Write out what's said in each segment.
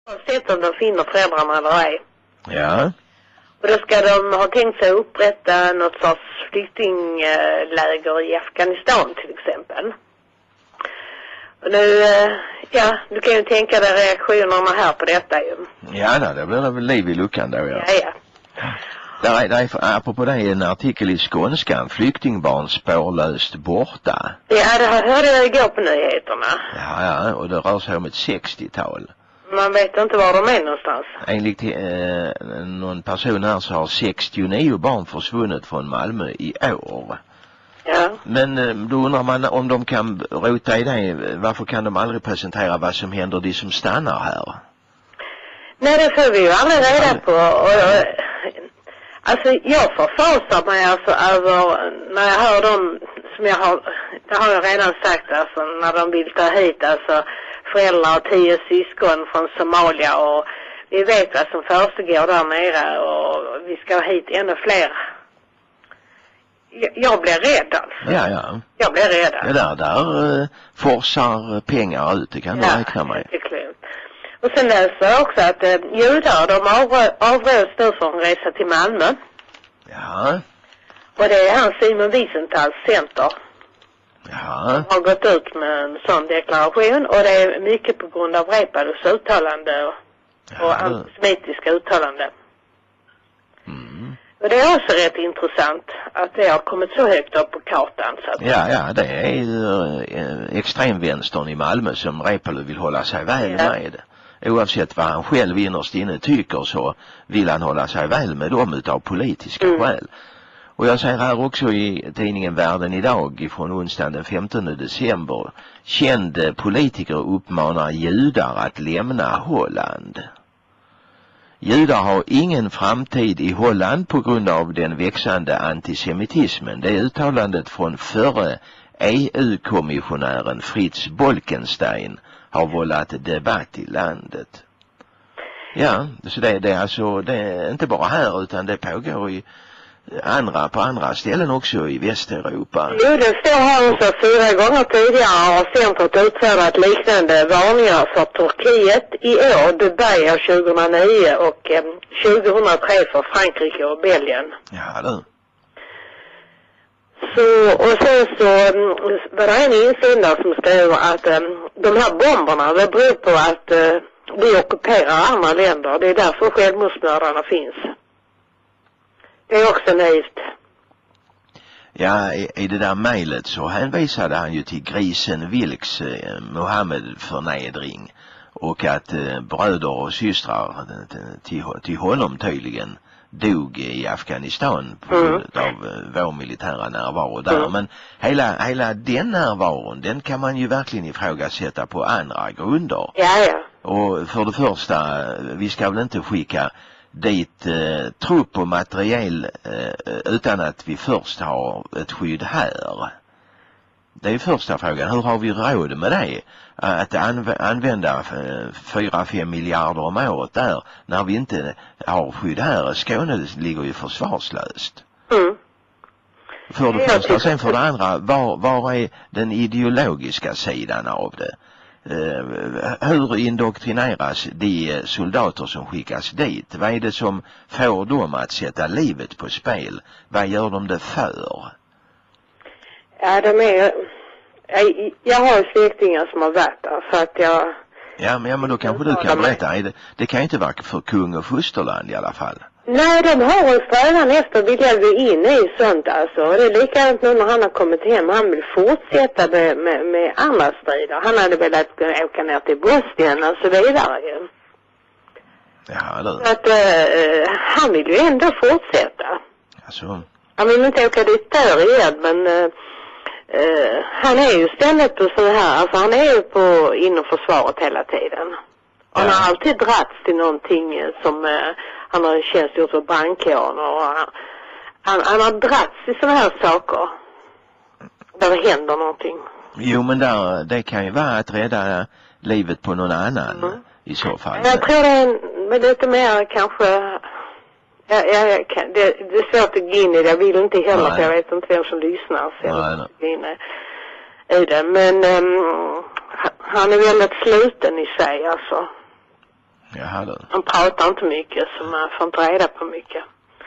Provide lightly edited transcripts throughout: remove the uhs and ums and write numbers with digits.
Oavsett om de finner föräldrarna eller ej. Ja. Och då ska de ha tänkt sig upprätta något sorts flyktingläger i Afghanistan till exempel. Och nu, du kan ju tänka dig reaktionerna här på detta ju. Ja, det blir väl liv i luckan då, ja. Ja. Där är, apropå det, en artikel i Skånskan, flyktingbarn spårlöst borta. Ja, det hörde jag igår på nyheterna. Ja, och det rör sig om ett 60-tal. Man vet inte var de är någonstans. Enligt någon person här så har 69 barn försvunnit från Malmö i år. Ja. Men då undrar man om de kan rota i det. Varför kan de aldrig presentera vad som händer de som stannar här? Nej, det får vi ju aldrig reda på. Alltså jag förfasar mig alltså över när jag hör dem som det har jag redan sagt, alltså när de vill ta hit alltså föräldrar och 10 syskon från Somalia, och vi vet vad som försiggår där nere och vi ska ha hit ännu fler. Jag blir rädd alltså. Ja. Jag blir rädd. Ja, där forsar pengar ut, det kan du räkna med. Det är klart. Och sen läser jag också att judar, de avråds nu från att resa till Malmö. Ja. Och det är Simon Wiesentahls center. Ja. Har gått ut med en sån deklaration, och det är mycket på grund av Reepalus uttalande och antisemitiska uttalande. Och det är också rätt intressant att det har kommit så högt upp på kartan. Så att ja, det är ju extremvänstern i Malmö som Reepalu vill hålla sig väl med. Oavsett vad han själv innerst inne tycker så vill han hålla sig väl med dem utav politiska skäl. Och jag säger här också i tidningen Världen idag från onsdagen den 15 december. Kände politiker uppmanar judar att lämna Holland. Judar har ingen framtid i Holland på grund av den växande antisemitismen. Det är uttalandet från förre EU-kommissionären Fritz Bolkenstein har vållat debatt i landet. Ja, så det är alltså, det är inte bara här utan det pågår på andra ställen också i Västeuropa. Jo, det står här också 4 gånger tidigare har centret utfärdat liknande varningar för Turkiet i år, Dubai 2009 och 2003 för Frankrike och Belgien. Ja, det. Så, och sen så var det en insändare som skrev att de här bomberna, det beror på att vi ockuperar andra länder. Det är därför självmordsmördarna finns. Det är också naivt. Ja, i det där mejlet så hänvisade han ju till grisen Vilks Mohammed-förnedring och att bröder och systrar till honom tydligen dog i Afghanistan på grund av vår militära närvaro där. Men hela den närvaron, den kan man ju verkligen ifrågasätta på andra grunder. Ja. Och för det första, vi ska väl inte skicka dit trupp och materiel utan att vi först har ett skydd här. Det är första frågan. Hur har vi råd med det? Att använda 4-5 miljarder om året där när vi inte har skydd här. Skåne ligger ju försvarslöst. För det första. Sen för det andra, var är den ideologiska sidan av det? Hur indoktrineras de soldater som skickas dit? Vad är det som får dem att sätta livet på spel? Vad gör de det för? Ja, jag har släktingar som har varit där, så att jag... Ja, men då kanske du kan berätta. Det kan ju inte vara för kung och fosterland i alla fall. Nej, de har en strävan efter att vilja gå in i sånt alltså. Det är likadant nu när han har kommit hem. Han vill fortsätta med andra strider. Han hade velat åka ner till Bosnien och så vidare ju. Ja, det. Så att han vill ju ändå fortsätta. Alltså. Han vill inte åka dit där igen, men han är ju ständigt på så här. Alltså han är ju inom försvaret hela tiden. Och han har alltid dragits till någonting som... Han har tjänstgjort för brandkåren och han har dragits i sådana här saker. Där det händer någonting. Jo, men det kan ju vara att rädda livet på någon annan i så fall. Jag tror det är lite mer kanske... Det är svårt att gå in i det. Jag vill inte heller, för jag vet inte vem som lyssnar. Så jag vill gå in i det. Men han är väldigt sluten i sig alltså. Jaha då. Han pratar inte mycket så man får inte reda på mycket.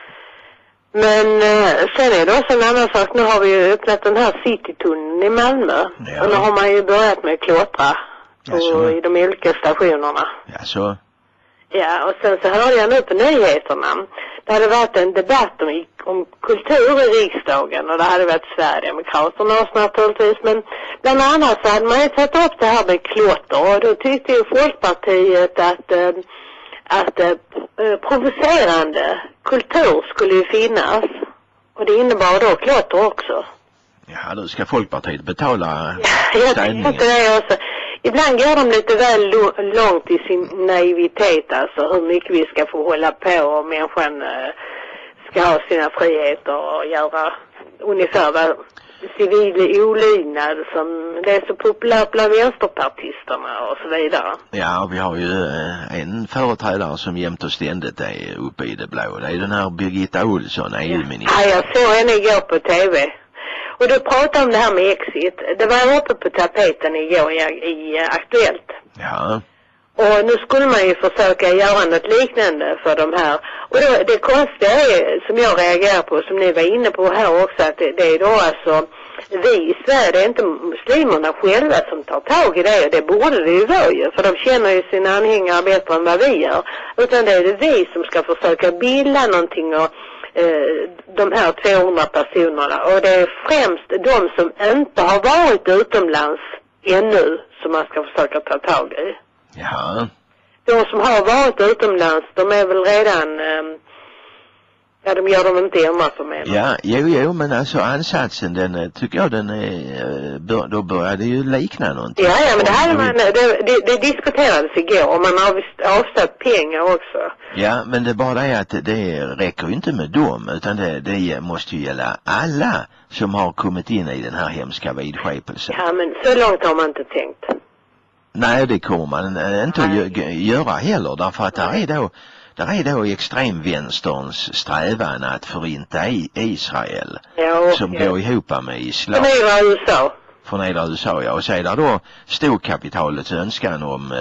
Men sen är det också en annan sak. Nu har vi ju öppnat den här citytunneln i Malmö. Ja. Och nu har man ju börjat med att klottra i de olika stationerna. Ja, så. Ja, och sen så hörde jag nu på nyheterna. Det hade varit en debatt om kultur i riksdagen och det hade varit Sverigedemokraterna också naturligtvis. Men bland annat så hade man ju tagit upp det här med klotter och då tyckte ju Folkpartiet att provocerande kultur skulle ju finnas. Och det innebar då klotter också. Ja, då ska Folkpartiet betala jag tänkte det också. Ibland går de lite väl långt i sin naivitet, alltså hur mycket vi ska få hålla på och människan ska ha sina friheter och göra ungefär vad civil olydnad som det är så populärt bland vänsterpartisterna och så vidare. Ja, vi har ju en företrädare som jämt och ständigt är uppe i det blå. Det är den här Birgitta Olsson, EU-ministern. Ja, jag såg henne igår på tv. Och du pratade om det här med exit. Det var uppe på tapeten igår i Aktuellt. Ja. Och nu skulle man ju försöka göra något liknande för de här. Och då, det konstiga är, som jag reagerar på, som ni var inne på här också, att det är då alltså vi i Sverige, det är inte muslimerna själva som tar tag i det. Och det borde det ju vara ju, för de känner ju sina anhängare bättre än vad vi gör. Utan det är det vi som ska försöka bilda någonting och de här 200 personerna. Och det är främst de som inte har varit utomlands ännu som man ska försöka ta tag i. Ja. De som har varit utomlands, de är väl redan ja, de gör dem inte hemma för mig. Ja, jo, men alltså ansatsen, den tycker jag den är, då börjar det ju likna någonting. Ja, men det hade man, det diskuterades igår och man har avsatt pengar också. Ja, men det är bara det att det räcker ju inte med dem, utan det måste ju gälla alla som har kommit in i den här hemska vidskepelsen. Ja, men så långt har man inte tänkt. Nej, det kommer man inte att göra heller, därför att där är då extremvänsterns strävan att förinta Israel, som går ihop med islam. Förnedra USA, ja. Och så är det då storkapitalets önskan om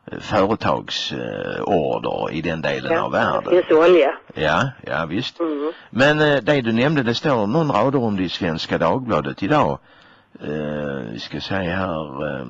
företagsorder i den delen av världen. Det är olja. Ja, visst. Mm. Men det du nämnde, det står någon rader om det i Svenska Dagbladet idag. Vi ska säga här...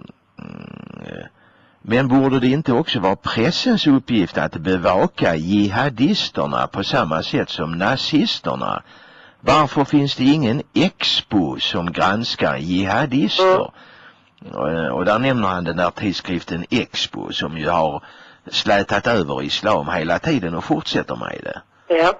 Men borde det inte också vara pressens uppgift att bevaka jihadisterna på samma sätt som nazisterna? Varför finns det ingen expo som granskar jihadister? Och där nämner han den där tidskriften Expo som ju har slätat över islam hela tiden och fortsätter med det. Ja.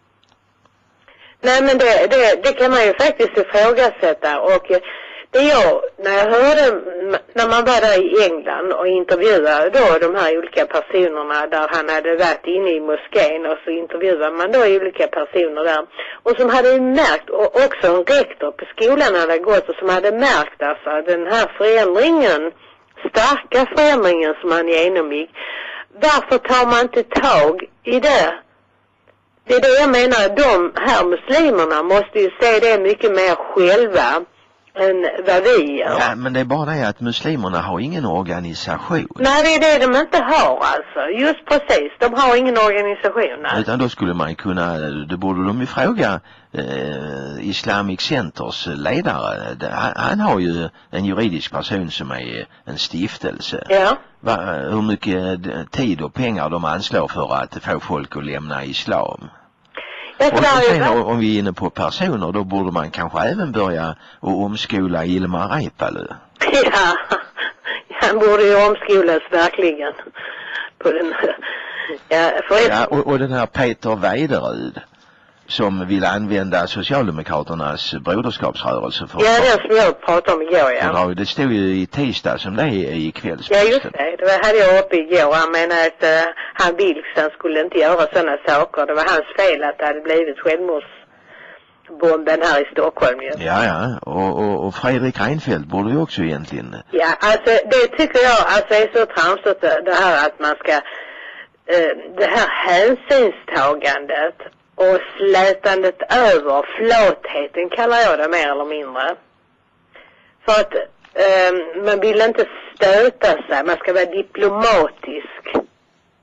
Nej, men det kan man ju faktiskt ifrågasätta. Och när jag hörde, när man var där i England och intervjuade då de här olika personerna där han hade varit inne i moskén, och så intervjuade man då olika personer där. Och som hade märkt, och också en rektor på skolan hade gått och som hade märkt alltså den här förändringen, starka förändringen som han genomgick. Varför tar man inte tag i det? Det är det jag menar, de här muslimerna måste ju se det mycket mer själva än vad vi gör. Ja, men det är bara det att muslimerna har ingen organisation. Nej, det är det de inte har alltså. Just precis, de har ingen organisation. Alltså. Utan då skulle man kunna, då borde de ju fråga Islamic Centers ledare. Han har ju en juridisk person som är en stiftelse. Ja. Hur mycket tid och pengar de anslår för att få folk att lämna islam. Och sen om vi är inne på personer, då borde man kanske även börja och omskola Ilmar Reepalu. Ja, han borde ju omskolas verkligen på den här. Ja, och den här Peter Weiderud som vill använda Socialdemokraternas broderskapsrörelse för... Ja, det som jag pratade om igår, ja. Det stod ju i tisdag som det är i kvällsposten. Ja, just det. Det hade jag uppe igår. Han menade att han Wilson skulle inte göra sådana saker. Det var hans fel att det hade blivit självmordsbomben här i Stockholm. Just. Ja. Och Fredrik Reinfeldt borde ju också egentligen... Ja, alltså det tycker jag alltså är så tramsigt det här att man ska... det här hänsynstagandet och slätandet över, flatheten kallar jag det mer eller mindre. För att man vill inte stöta sig, man ska vara diplomatisk.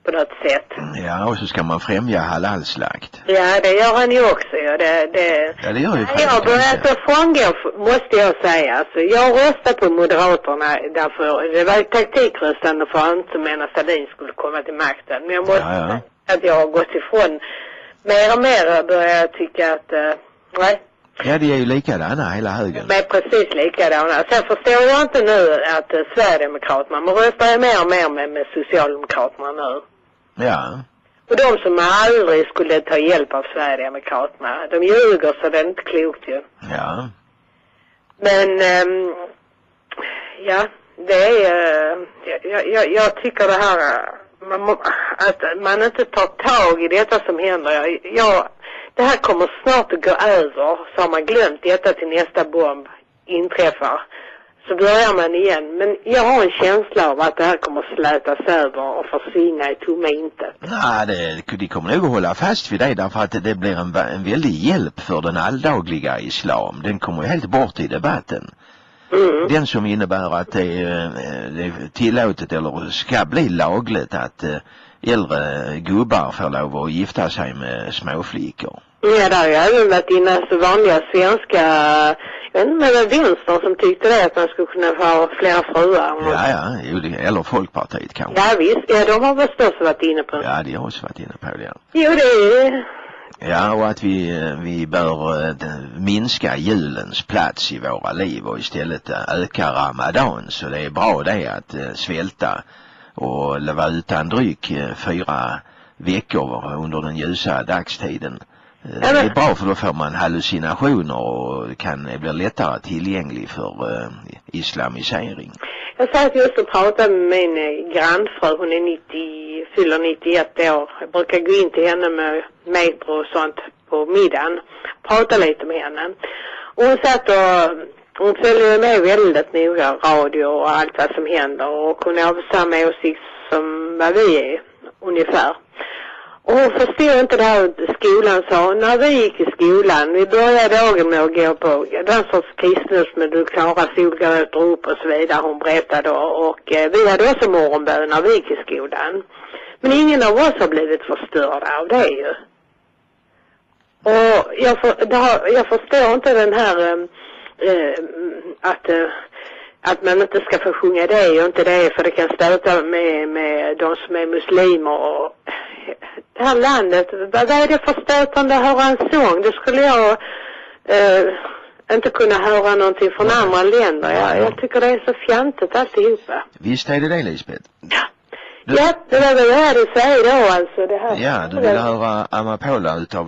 på något sätt. Ja, och så ska man främja halalslakt. Ja, det gör han ju också. Ja, det gör ju jag börjat frångå, måste jag säga. Alltså, jag röstade på Moderaterna därför, det var taktikröstande för att inte Mona Sahlin skulle komma till makten. Men jag måste säga att jag har gått ifrån mer och mer börjar jag tycka att, nej. Ja, det är ju likadana hela högen. Men precis likadana. Sen förstår jag inte nu att Sverigedemokraterna, man röstar ju mer och mer med Socialdemokraterna nu. Ja. Och de som aldrig skulle ta hjälp av Sverigedemokraterna, de ljuger så det är inte klokt ju. Ja. Men, ja, det är, jag tycker det här, att man inte tar tag i detta som händer. Det här kommer snart att gå över, så har man glömt detta till nästa bomb inträffar. Så börjar man igen. Men jag har en känsla av att det här kommer slätas över och försvinna i tomma intet. Nej, de kommer nog att hålla fast vid det därför att det blir en väldig hjälp för den alldagliga islam. Den kommer ju helt bort i debatten. Mm. Den som innebär att det är tillåtet eller ska bli lagligt att äldre gubbar får lov att gifta sig med småflickor. Ja, där har jag även varit inne så vanliga svenska, jag vet inte med vänster som tyckte det att man skulle kunna ha flera fruar. Ja, eller Folkpartiet kanske. Ja visst, ja de har väl också varit inne på det. Ja, de har också varit inne på det. Ja. Jo, det är... Ja, och att vi bör minska julens plats i våra liv och istället öka Ramadan. Så det är bra det att svälta och leva utan dryck 4 veckor under den ljusa dagstiden. Det är bra för då får man hallucinationer och kan bli lättare tillgänglig för islamisering. Jag satt just och pratade med min grannfru, hon är fyller 91 år. Jag brukar gå in till henne med medbror och sånt på middagen. Prata lite med henne. Och hon satt och hon följer med väldigt noga radio och allt vad som händer. Och hon har samma åsikt som vad vi är ungefär. Och hon förstod inte det här skolan sa. När vi gick i skolan, vi började dagen med att gå på den sorts kristnus med du klarar solgröt upp och så vidare. Hon berättade och vi hade också morgonbön när vi gick i skolan. Men ingen av oss har blivit förstörda av det ju. Och jag förstår inte den här att man inte ska få sjunga det och inte det för det kan stöta med de som är muslimer och det här landet, vad är det för stötande att höra en sång? Det skulle jag inte kunna höra någonting från andra länder. Jag tycker det är så fjantigt alltihopa. Visst är det Lisbeth? Ja, det var väl det jag hade säga då alltså. Det här. Ja, du vill höra Amapola utav